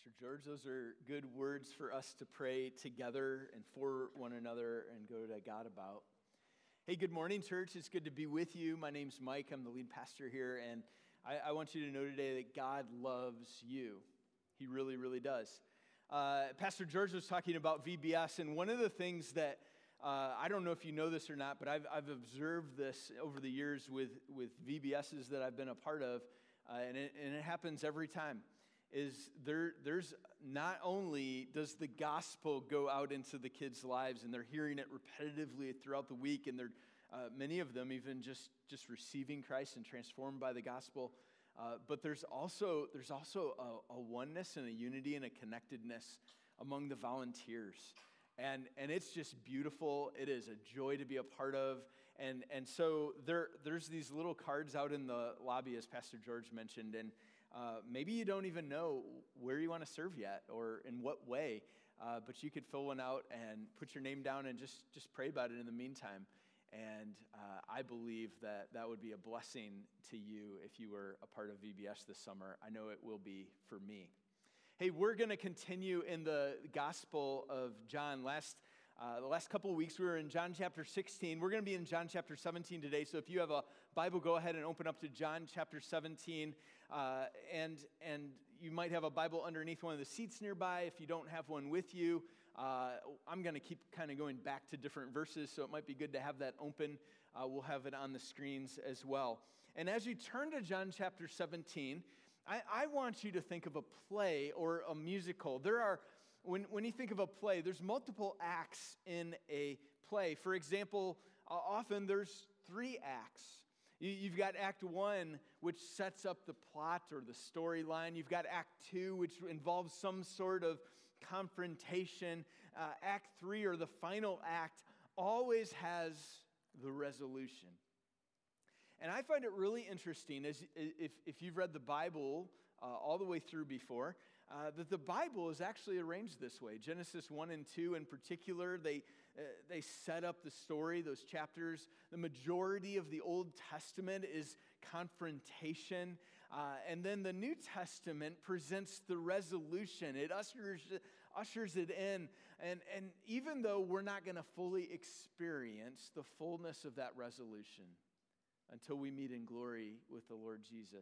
Pastor George. Those are good words for us to pray together and for one another and go to God about. Hey, good morning, church. It's good to be with you. My name's Mike. I'm the lead pastor here, and I want you to know today that God loves you. He really, really does. Pastor George was talking about VBS, and one of the things that I don't know if you know this or not, but I've observed this over the years with VBSs that I've been a part of, and it happens every time. There's not only does the gospel go out into the kids' lives and they're hearing it repetitively throughout the week, and they're many of them even just receiving Christ and transformed by the gospel, but there's also a oneness and a unity and a connectedness among the volunteers, and it's just beautiful. It is a joy to be a part of, and so there's these little cards out in the lobby, as Pastor George mentioned, and maybe you don't even know where you want to serve yet or in what way, but you could fill one out and put your name down and just pray about it in the meantime. And I believe that would be a blessing to you if you were a part of VBS this summer. I know it will be for me. Hey, we're going to continue in the Gospel of John. The last couple of weeks we were in John chapter 16. We're going to be in John chapter 17 today. So if you have a Bible, go ahead and open up to John chapter 17. And you might have a Bible underneath one of the seats nearby. If you don't have one with you, I'm going to keep kind of going back to different verses, so it might be good to have that open. We'll have it on the screens as well. And as you turn to John chapter 17, I want you to think of a play or a musical. When you think of a play, there's multiple acts in a play. For example, often there's 3 acts. You've got Act 1, which sets up the plot or the storyline. You've got Act 2, which involves some sort of confrontation. Act 3, or the final act, always has the resolution. And I find it really interesting, if you've read the Bible all the way through before, that the Bible is actually arranged this way. Genesis 1 and 2 in particular, they set up the story, those chapters. The majority of the Old Testament is confrontation. And then the New Testament presents the resolution. It ushers it in. And even though we're not going to fully experience the fullness of that resolution until we meet in glory with the Lord Jesus.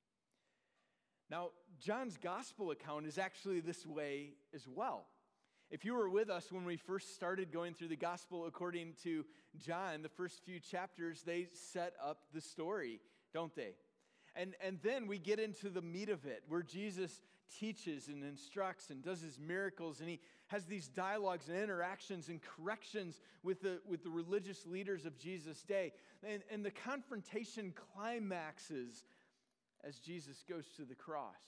Now, John's gospel account is actually this way as well. If you were with us when we first started going through the gospel according to John, the first few chapters, they set up the story, don't they? And then we get into the meat of it, where Jesus teaches and instructs and does his miracles, and he has these dialogues and interactions and corrections with the religious leaders of Jesus' day. And the confrontation climaxes as Jesus goes to the cross.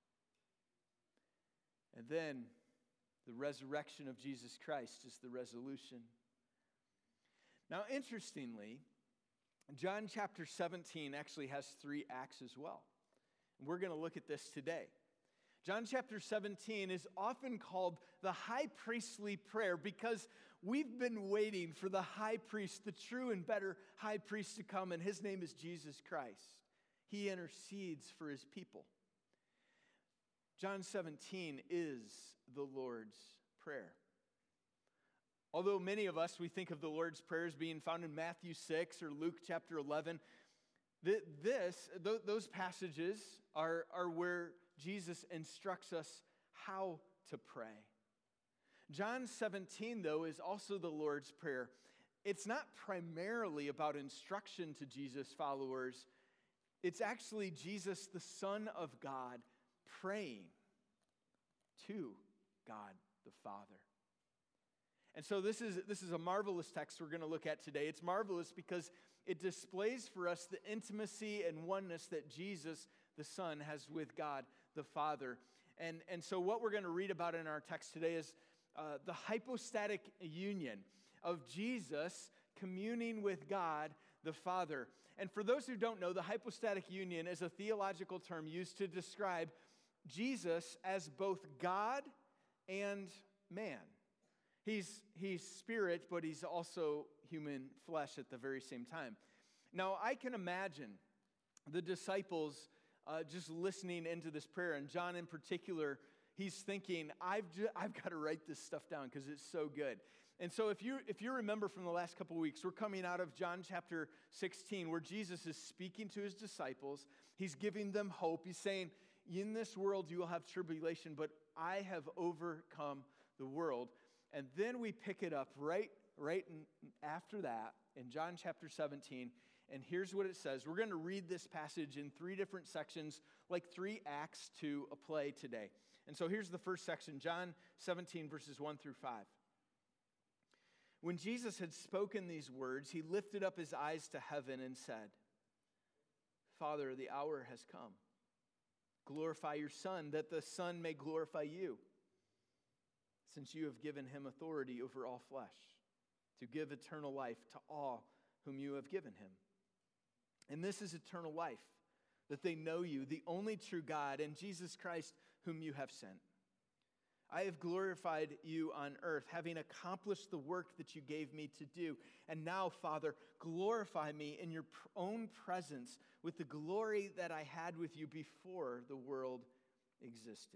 And then the resurrection of Jesus Christ is the resolution. Now, interestingly, John chapter 17 actually has 3 acts as well. And we're going to look at this today. John chapter 17 is often called the high priestly prayer because we've been waiting for the high priest, the true and better high priest, to come, and his name is Jesus Christ. He intercedes for his people. John 17 is the Lord's Prayer. Although many of us, we think of the Lord's Prayer as being found in Matthew 6 or Luke chapter 11, those passages are where Jesus instructs us how to pray. John 17, though, is also the Lord's Prayer. It's not primarily about instruction to Jesus' followers. It's actually Jesus, the Son of God, praying to God the Father. And so this is a marvelous text we're going to look at today. It's marvelous because it displays for us the intimacy and oneness that Jesus, the Son, has with God the Father. And so what we're going to read about in our text today is the hypostatic union of Jesus communing with God the Father. And for those who don't know, the hypostatic union is a theological term used to describe Jesus as both God and man. He's spirit, but he's also human flesh at the very same time. Now, I can imagine the disciples just listening into this prayer, and John in particular, he's thinking, I've got to write this stuff down because it's so good. And so if you remember from the last couple of weeks, we're coming out of John chapter 16, where Jesus is speaking to his disciples. He's giving them hope. He's saying, in this world you will have tribulation, but I have overcome the world. And then we pick it up right after that in John chapter 17. And here's what it says. We're going to read this passage in 3 different sections, like 3 acts to a play today. And so here's the first section, John 17, verses 1 through 5. When Jesus had spoken these words, he lifted up his eyes to heaven and said, Father, the hour has come. Glorify your Son, that the Son may glorify you, since you have given him authority over all flesh, to give eternal life to all whom you have given him. And this is eternal life, that they know you, the only true God, and Jesus Christ, whom you have sent. I have glorified you on earth, having accomplished the work that you gave me to do. And now, Father, glorify me in your own presence with the glory that I had with you before the world existed.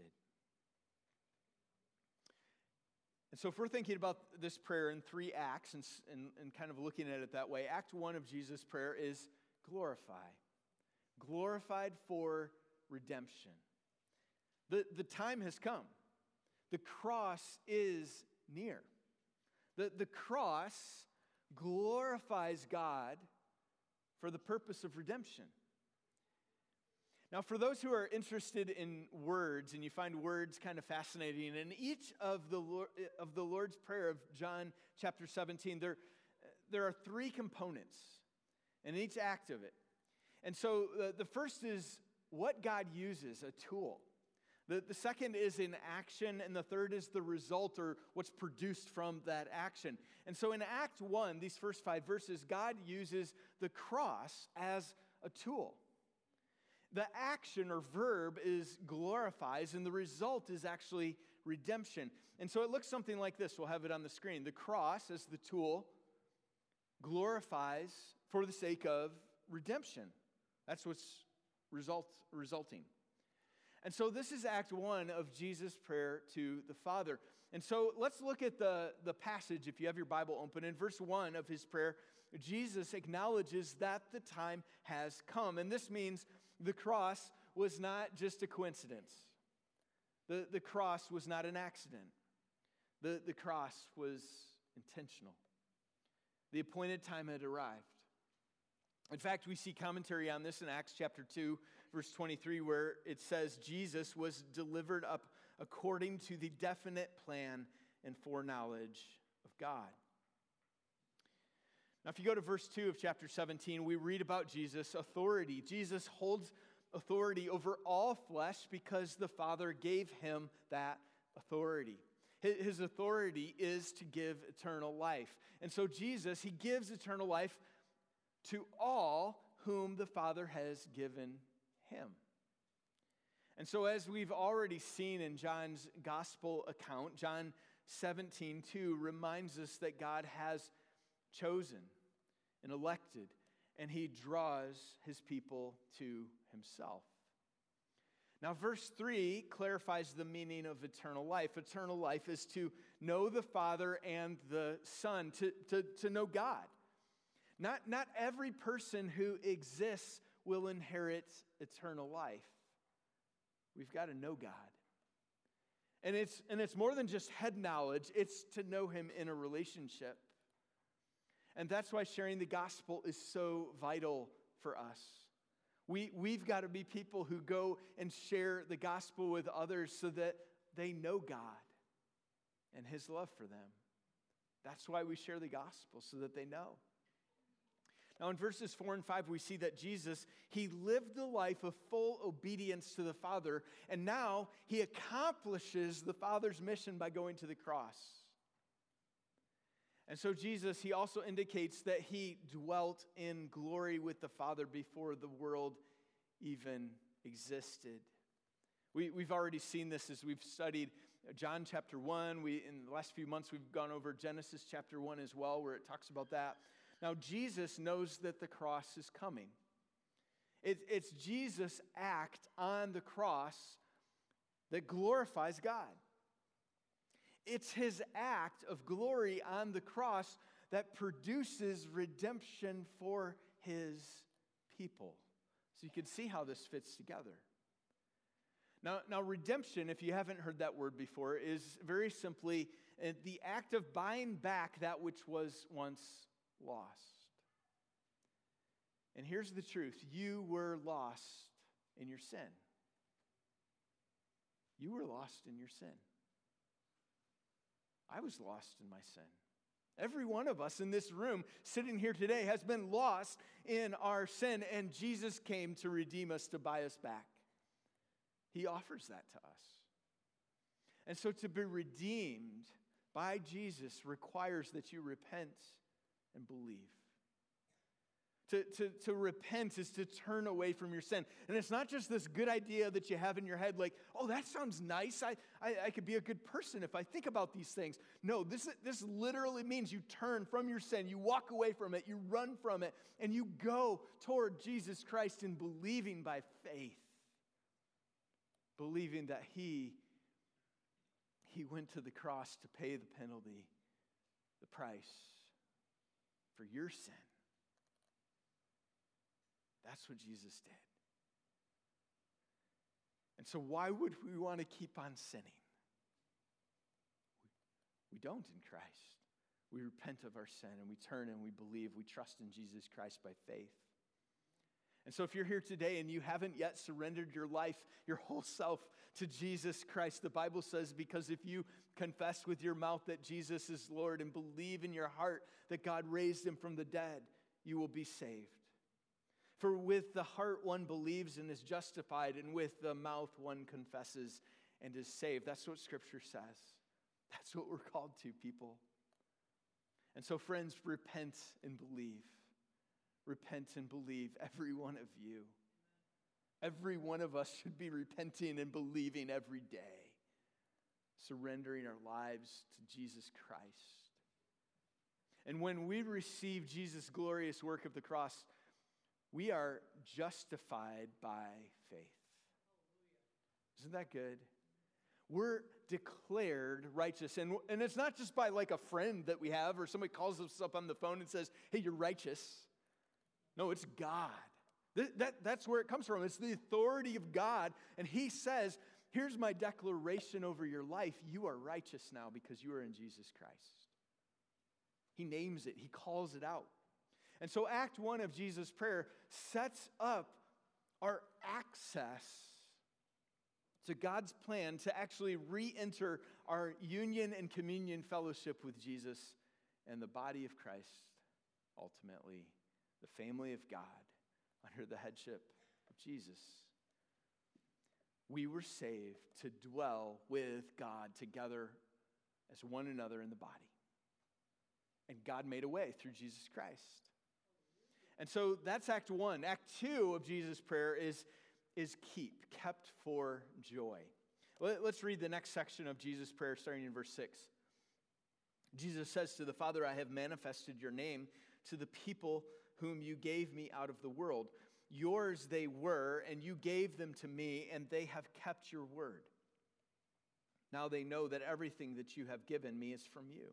And so if we're thinking about this prayer in 3 acts and kind of looking at it that way, Act 1 of Jesus' prayer is glorify. Glorified for redemption. The time has come. The cross is near. The cross glorifies God for the purpose of redemption. Now, for those who are interested in words, and you find words kind of fascinating, in each of the Lord's Prayer of John chapter 17, there are 3 components in each act of it. And so the first is what God uses, a tool. The second is in action, and the third is the result or what's produced from that action. And so in Act 1, these first 5 verses, God uses the cross as a tool. The action or verb is glorifies, and the result is actually redemption. And so it looks something like this. We'll have it on the screen. The cross as the tool glorifies for the sake of redemption. That's what's resulting. And so this is Act 1 of Jesus' prayer to the Father. And so let's look at the passage, if you have your Bible open. In verse 1 of his prayer, Jesus acknowledges that the time has come. And this means the cross was not just a coincidence. The cross was not an accident. The cross was intentional. The appointed time had arrived. In fact, we see commentary on this in Acts chapter 2, verse 23, where it says Jesus was delivered up according to the definite plan and foreknowledge of God. Now, if you go to verse 2 of chapter 17, we read about Jesus' authority. Jesus holds authority over all flesh because the Father gave him that authority. His authority is to give eternal life. And so Jesus, he gives eternal life to all whom the Father has given him. And so as we've already seen in John's gospel account, John 17:2 reminds us that God has chosen and elected, and he draws his people to himself. Now, verse 3 clarifies the meaning of eternal life. Eternal life is to know the Father and the Son, to know God. Not every person who exists will inherit eternal life. We've got to know God. And it's more than just head knowledge, it's to know him in a relationship. And that's why sharing the gospel is so vital for us. We've got to be people who go and share the gospel with others so that they know God and his love for them. That's why we share the gospel, so that they know. Now in verses 4 and 5, we see that Jesus, he lived the life of full obedience to the Father, and now he accomplishes the Father's mission by going to the cross. And so Jesus, he also indicates that he dwelt in glory with the Father before the world even existed. We've already seen this as we've studied John chapter 1. In the last few months, we've gone over Genesis chapter 1 as well, where it talks about that. Now, Jesus knows that the cross is coming. It's Jesus' act on the cross that glorifies God. It's his act of glory on the cross that produces redemption for his people. So you can see how this fits together. Now, redemption, if you haven't heard that word before, is very simply the act of buying back that which was once lost. And here's the truth. You were lost in your sin. You were lost in your sin. I was lost in my sin. Every one of us in this room sitting here today has been lost in our sin, and Jesus came to redeem us, to buy us back. He offers that to us. And so to be redeemed by Jesus requires that you repent and believe. To repent is to turn away from your sin. And it's not just this good idea that you have in your head like, oh, that sounds nice. I could be a good person if I think about these things. No, this literally means you turn from your sin. You walk away from it. You run from it. And you go toward Jesus Christ in believing by faith. Believing that He went to the cross to pay the penalty, the price for your sin. That's what Jesus did. And so why would we want to keep on sinning? We don't in Christ. We repent of our sin and we turn and we believe. We trust in Jesus Christ by faith. And so if you're here today and you haven't yet surrendered your life, your whole self to Jesus Christ, the Bible says, because if you confess with your mouth that Jesus is Lord and believe in your heart that God raised him from the dead, you will be saved. For with the heart one believes and is justified, and with the mouth one confesses and is saved. That's what Scripture says. That's what we're called to, people. And so, friends, repent and believe. Repent and believe, every one of you. Every one of us should be repenting and believing every day, surrendering our lives to Jesus Christ. And when we receive Jesus' glorious work of the cross, we are justified by faith. Isn't that good? We're declared righteous. And it's not just by like a friend that we have or somebody calls us up on the phone and says, hey, you're righteous. No, it's God. That's where it comes from. It's the authority of God. And he says, here's my declaration over your life. You are righteous now because you are in Jesus Christ. He names it. He calls it out. And so Act 1 of Jesus' prayer sets up our access to God's plan to actually re-enter our union and communion fellowship with Jesus and the body of Christ, ultimately the family of God under the headship of Jesus. We were saved to dwell with God together as one another in the body. And God made a way through Jesus Christ. And so that's Act 1. Act 2 of Jesus' prayer is kept for joy. Let's read the next section of Jesus' prayer starting in verse 6. Jesus says to the Father, I have manifested your name to the people whom you gave me out of the world. Yours they were, and you gave them to me, and they have kept your word. Now they know that everything that you have given me is from you.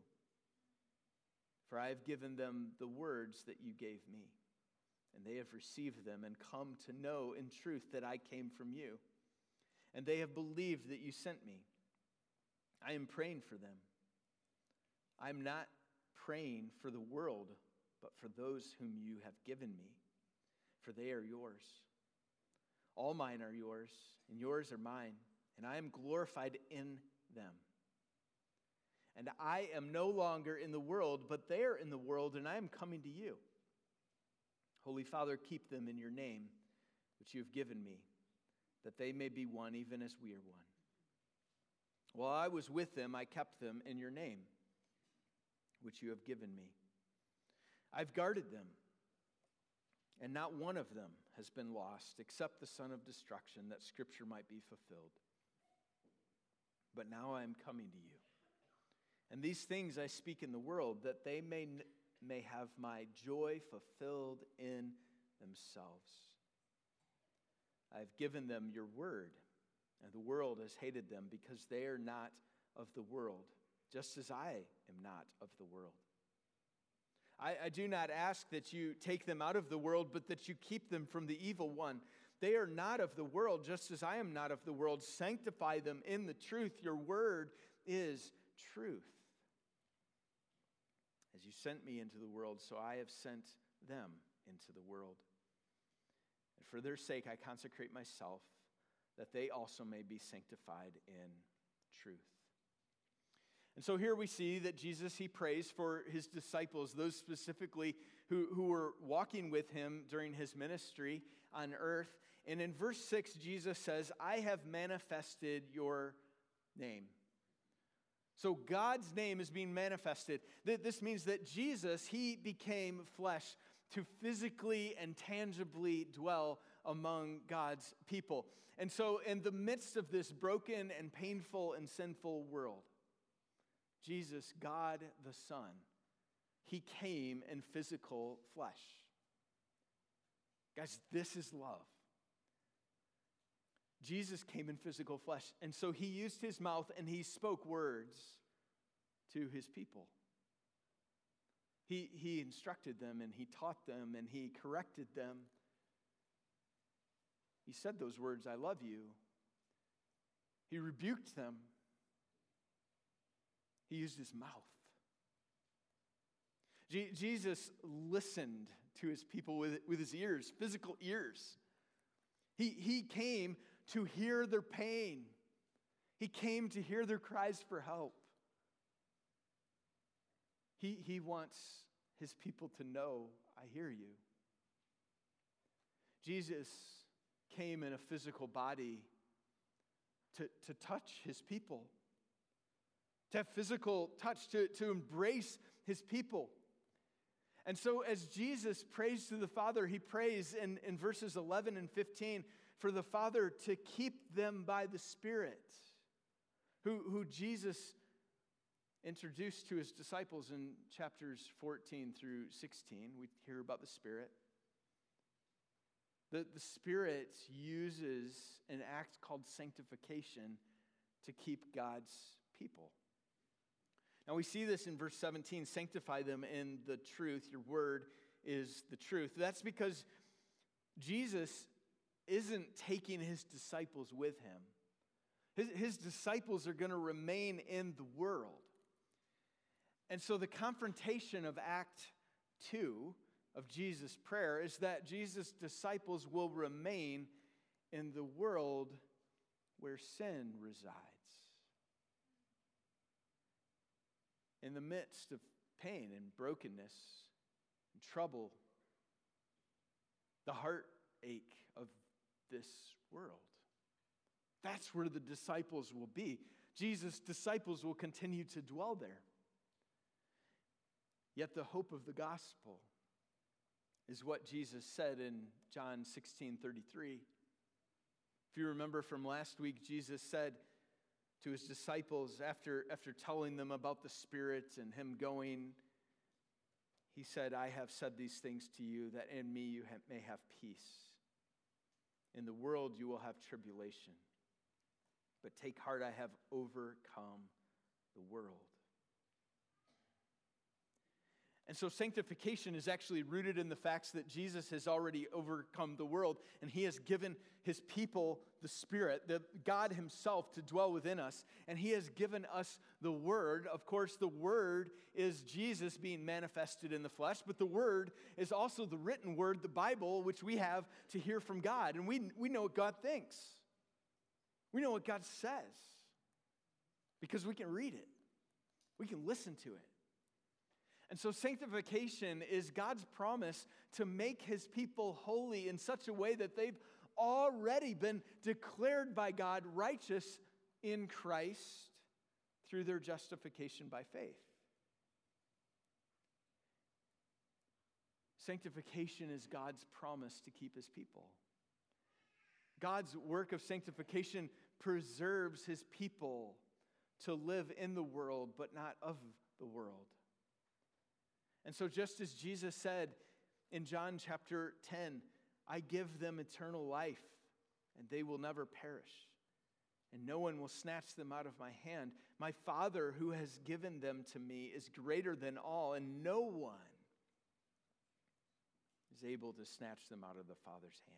For I have given them the words that you gave me, and they have received them and come to know in truth that I came from you. And they have believed that you sent me. I am praying for them. I am not praying for the world, but for those whom you have given me, for they are yours. All mine are yours, and yours are mine, and I am glorified in them. And I am no longer in the world, but they are in the world, and I am coming to you. Holy Father, keep them in your name, which you have given me, that they may be one, even as we are one. While I was with them, I kept them in your name, which you have given me. I've guarded them, and not one of them has been lost, except the son of destruction, that Scripture might be fulfilled. But now I am coming to you. And these things I speak in the world, that they may have my joy fulfilled in themselves. I have given them your word, And the world has hated them because they are not of the world, just as I am not of the world. I do not ask that you take them out of the world, but that you keep them from the evil one. They are not of the world, just as I am not of the world. Sanctify them in the truth. Your word is truth. As you sent me into the world, so I have sent them into the world. And for their sake I consecrate myself, that they also may be sanctified in truth. And so here we see that Jesus, he prays for his disciples, those specifically who were walking with him during his ministry on earth. And in verse 6, Jesus says, I have manifested your name. So God's name is being manifested. This means that Jesus, he became flesh to physically and tangibly dwell among God's people. And so in the midst of this broken and painful and sinful world, Jesus, God the Son, he came in physical flesh. Guys, this is love. Jesus came in physical flesh, and so he used his mouth and he spoke words to his people. He instructed them and he taught them and he corrected them. He said those words, I love you. He rebuked them. He used his mouth. Jesus listened to his people with his ears, physical ears. He came to hear their pain. He came to hear their cries for help. He wants his people to know, I hear you. Jesus came in a physical body to touch his people, to have physical touch, to embrace his people. And so as Jesus prays to the Father, he prays in verses 11 and 15 for the Father to keep them by the Spirit, who Jesus introduced to his disciples in chapters 14 through 16. We hear about the Spirit. The Spirit uses an act called sanctification to keep God's people. Now we see this in verse 17, sanctify them in the truth. Your word is the truth. That's because Jesus isn't taking his disciples with him. His disciples are going to remain in the world. And so the confrontation of Act 2 of Jesus' prayer is that Jesus' disciples will remain in the world where sin resides. In the midst of pain and brokenness and trouble, the heartache of this world. That's where the disciples will be. Jesus' disciples will continue to dwell there. Yet the hope of the gospel is what Jesus said in John 16:33. If you remember from last week, Jesus said to his disciples after telling them about the Spirit and him going, he said, I have said these things to you that in me you may have peace. In the world you will have tribulation, but take heart, I have overcome the world. And so sanctification is actually rooted in the facts that Jesus has already overcome the world, and he has given his people the Spirit, the God himself, to dwell within us, and he has given us the Word. Of course, the Word is Jesus being manifested in the flesh, but the Word is also the written Word, the Bible, which we have to hear from God, and we know what God thinks. We know what God says because we can read it. We can listen to it. And so sanctification is God's promise to make his people holy in such a way that they've already been declared by God righteous in Christ through their justification by faith. Sanctification is God's promise to keep his people. God's work of sanctification preserves his people to live in the world, but not of the world. And so just as Jesus said in John chapter 10, I give them eternal life, and they will never perish, and no one will snatch them out of my hand. My Father who has given them to me is greater than all, and no one is able to snatch them out of the Father's hand.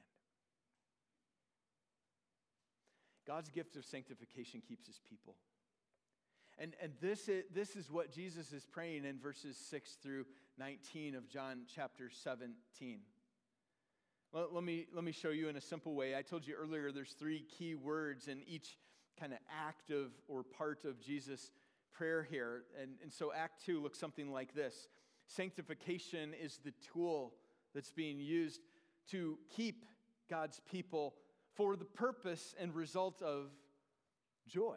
God's gift of sanctification keeps his people. And this is what Jesus is praying in verses 6 through 19 of John chapter 17. Well, let me show you in a simple way. I told you earlier there's 3 key words in each kind of act of or part of Jesus' prayer here. And so Act 2 looks something like this. Sanctification is the tool that's being used to keep God's people for the purpose and result of joy.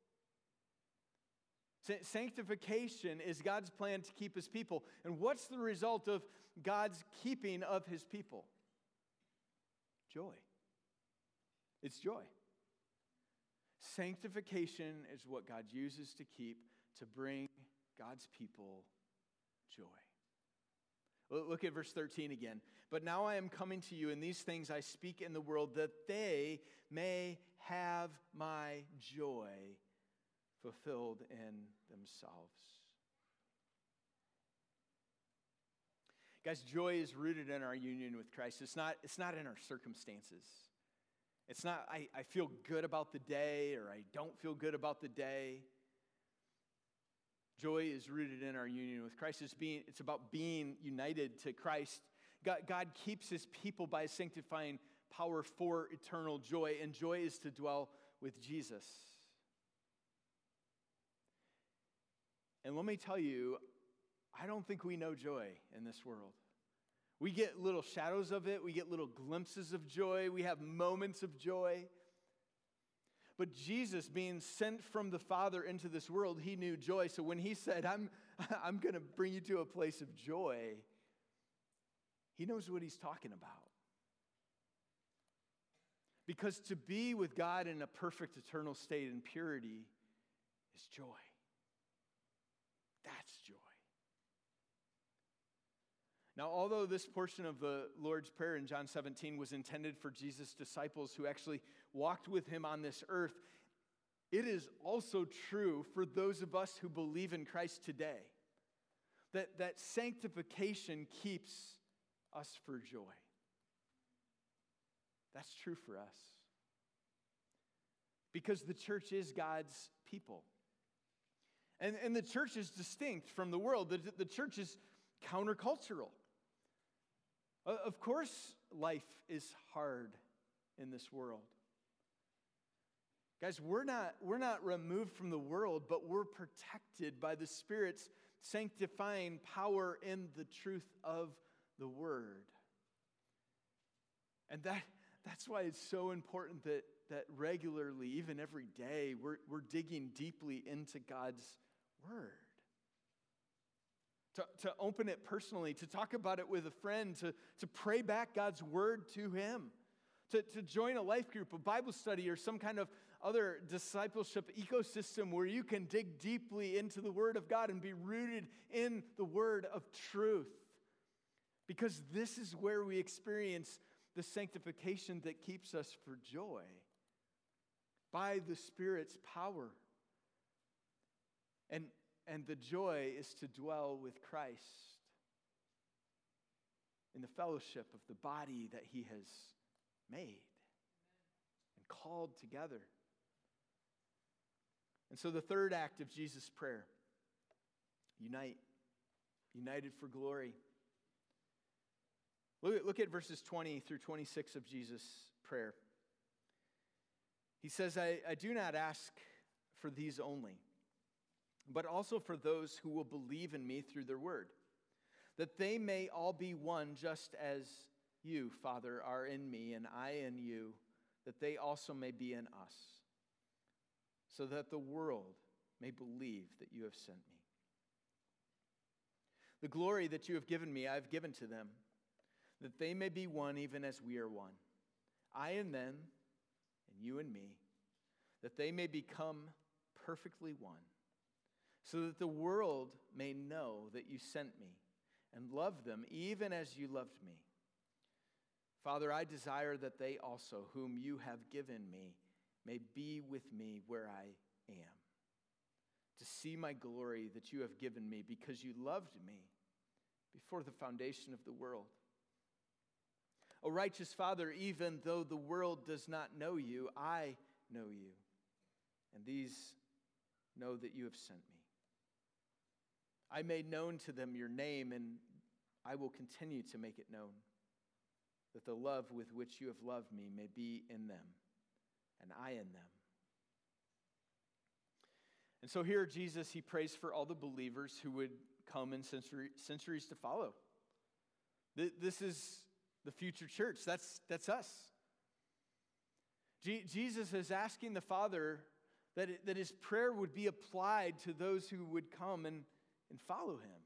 Sanctification is God's plan to keep his people. And what's the result of God's keeping of his people? Joy. It's joy. Sanctification is what God uses to bring God's people joy. Look at verse 13 again. But now I am coming to you, and these things I speak in the world, that they may have my joy fulfilled in themselves. Guys, joy is rooted in our union with Christ. It's not in our circumstances. It's not, I feel good about the day or I don't feel good about the day. Joy is rooted in our union with Christ. It's about being united to Christ. God keeps his people by his sanctifying power for eternal joy, and joy is to dwell with Jesus. And let me tell you, I don't think we know joy in this world. We get little shadows of it. We get little glimpses of joy. We have moments of joy. But Jesus, being sent from the Father into this world, he knew joy. So when he said, I'm going to bring you to a place of joy, he knows what he's talking about. Because to be with God in a perfect eternal state in purity is joy. That's joy. Now, although this portion of the Lord's Prayer in John 17 was intended for Jesus' disciples who actually walked with him on this earth, it is also true for those of us who believe in Christ today. That sanctification keeps us for joy. That's true for us. Because the church is God's people. And the church is distinct from the world. The church is countercultural. Of course, life is hard in this world. Guys, we're not removed from the world, but we're protected by the Spirit's sanctifying power in the truth of the Word. And that's why it's so important that regularly, even every day, we're digging deeply into God's Word. To open it personally, to talk about it with a friend, to pray back God's Word to him, to join a life group, a Bible study, or some kind of other discipleship ecosystem where you can dig deeply into the Word of God and be rooted in the Word of truth. Because this is where we experience the sanctification that keeps us for joy by the Spirit's power. And the joy is to dwell with Christ in the fellowship of the body that he has made and called together. And so the third act of Jesus' prayer, united for glory. Look at verses 20 through 26 of Jesus' prayer. He says, I do not ask for these only, but also for those who will believe in me through their word, that they may all be one, just as you, Father, are in me and I in you, that they also may be in us, so that the world may believe that you have sent me. The glory that you have given me, I have given to them, that they may be one even as we are one, I and them, and you and me, that they may become perfectly one, so that the world may know that you sent me and love them even as you loved me. Father, I desire that they also, whom you have given me, may be with me where I am, to see my glory that you have given me because you loved me before the foundation of the world. O righteous Father, even though the world does not know you, I know you, and these know that you have sent me. I made known to them your name, and I will continue to make it known, that the love with which you have loved me may be in them, and I in them. And so here Jesus, he prays for all the believers who would come in centuries to follow. This is the future church. That's us. Jesus is asking the Father that his prayer would be applied to those who would come and follow him.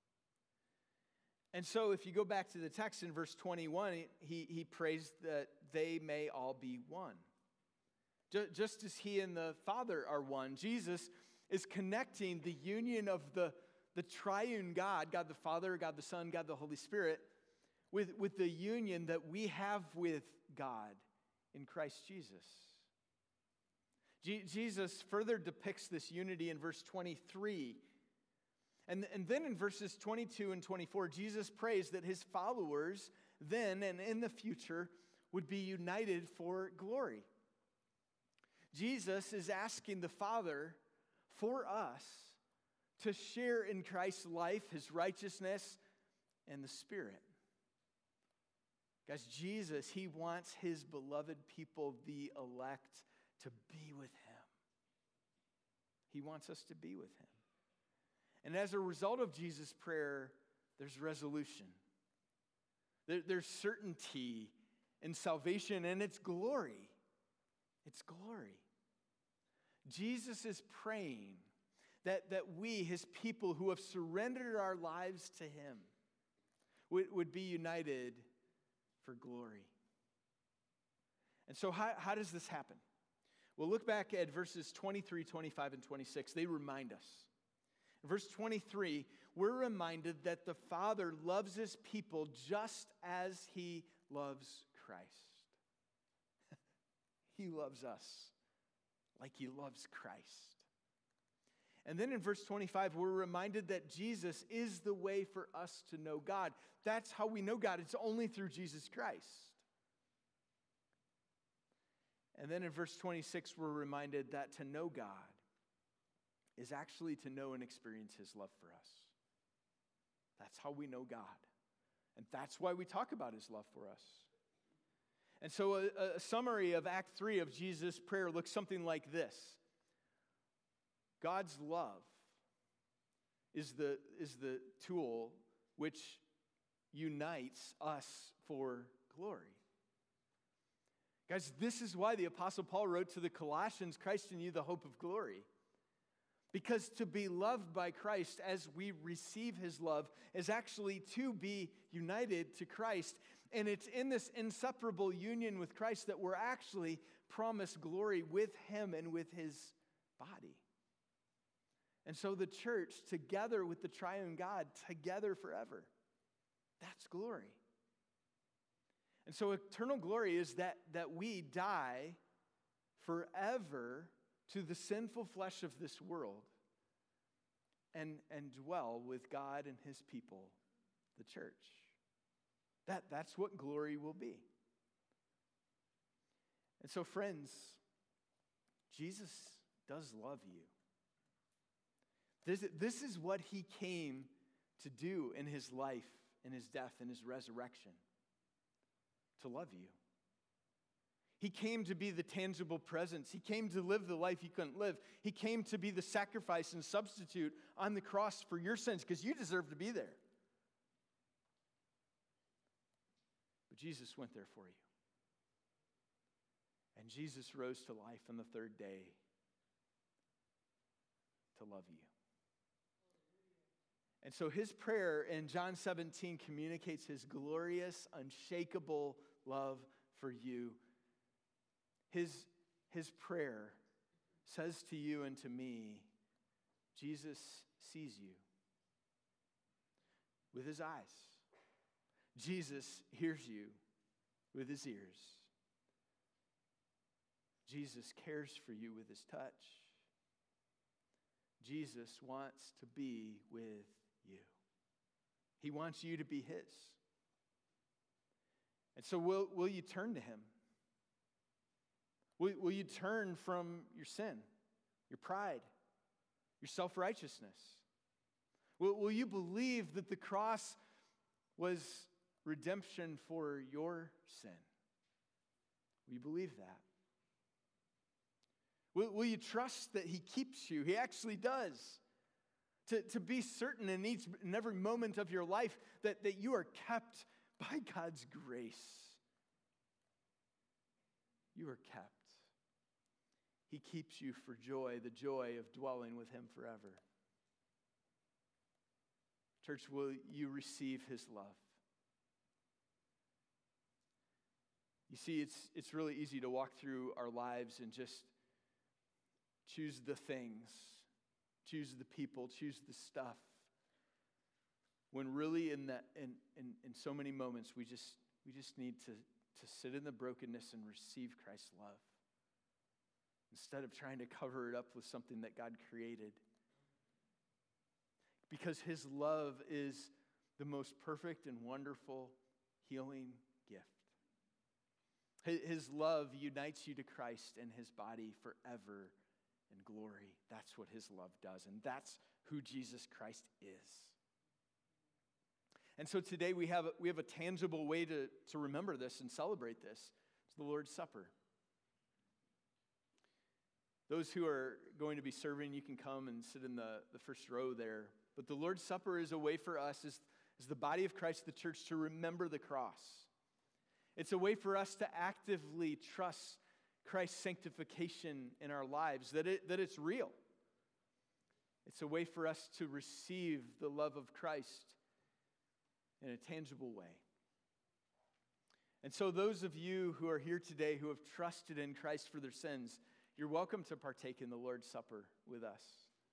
And so if you go back to the text in verse 21, he prays that they may all be one. Just as he and the Father are one, Jesus is connecting the union of the triune God, God the Father, God the Son, God the Holy Spirit, with the union that we have with God in Christ Jesus. Jesus further depicts this unity in verse 23. And then in verses 22 and 24, Jesus prays that his followers then and in the future would be united for glory. Jesus is asking the Father for us to share in Christ's life, his righteousness, and the Spirit. Guys, Jesus, he wants his beloved people, the elect, to be with him. He wants us to be with him. And as a result of Jesus' prayer, there's resolution. There's certainty in salvation, and it's glory. It's glory. Jesus is praying that we, his people who have surrendered our lives to him, would be united for glory. And so how does this happen? Well, look back at verses 23, 25, and 26. They remind us. In verse 23, we're reminded that the Father loves his people just as he loves Christ. He loves us like he loves Christ. And then in verse 25, we're reminded that Jesus is the way for us to know God. That's how we know God. It's only through Jesus Christ. And then in verse 26, we're reminded that to know God is actually to know and experience his love for us. That's how we know God. And that's why we talk about his love for us. And so a summary of Act 3 of Jesus' prayer looks something like this. God's love is the tool which unites us for glory. Guys, this is why the Apostle Paul wrote to the Colossians, Christ in you, the hope of glory. Because to be loved by Christ as we receive his love is actually to be united to Christ. And it's in this inseparable union with Christ that we're actually promised glory with him and with his body. And so the church, together with the triune God, together forever, that's glory. And so eternal glory is that we die forever to the sinful flesh of this world and dwell with God and his people, the church. That's what glory will be. And so, friends, Jesus does love you. This is what he came to do in his life, in his death, in his resurrection, to love you. He came to be the tangible presence. He came to live the life you couldn't live. He came to be the sacrifice and substitute on the cross for your sins because you deserve to be there. But Jesus went there for you. And Jesus rose to life on the third day to love you. And so his prayer in John 17 communicates his glorious, unshakable love for you. His prayer says to you and to me, Jesus sees you with his eyes. Jesus hears you with his ears. Jesus cares for you with his touch. Jesus wants to be with you. He wants you to be his. And so will you turn to him? Will you turn from your sin, your pride, your self-righteousness? Will you believe that the cross was redemption for your sin? Will you believe that? Will you trust that he keeps you? He actually does. To be certain in every moment of your life that you are kept by God's grace. You are kept. He keeps you for joy, the joy of dwelling with him forever. Church, will you receive his love? You see, it's really easy to walk through our lives and just choose the things, choose the people, choose the stuff. When really in so many moments we just need to sit in the brokenness and receive Christ's love. Instead of trying to cover it up with something that God created. Because his love is the most perfect and wonderful healing gift. His love unites you to Christ and his body forever in glory. That's what his love does, and that's who Jesus Christ is. And so today we have a tangible way to remember this and celebrate this. It's the Lord's Supper. Those who are going to be serving, you can come and sit in the first row there. But the Lord's Supper is a way for us, as the body of Christ, the church, to remember the cross. It's a way for us to actively trust Christ's sanctification in our lives, that it's real. It's a way for us to receive the love of Christ in a tangible way. And so those of you who are here today who have trusted in Christ for their sins, you're welcome to partake in the Lord's Supper with us.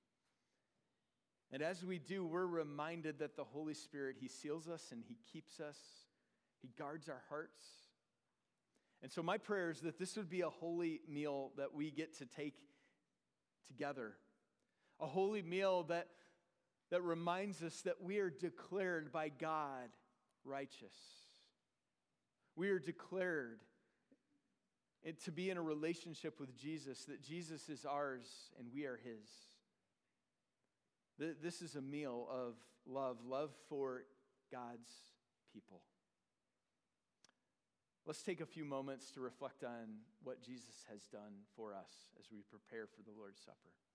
And as we do, we're reminded that the Holy Spirit, he seals us and he keeps us. He guards our hearts. And so my prayer is that this would be a holy meal that we get to take together. A holy meal that reminds us that we are declared by God righteous. We are declared to be in a relationship with Jesus, that Jesus is ours and we are his. This is a meal of love for God's people. Let's take a few moments to reflect on what Jesus has done for us as we prepare for the Lord's Supper.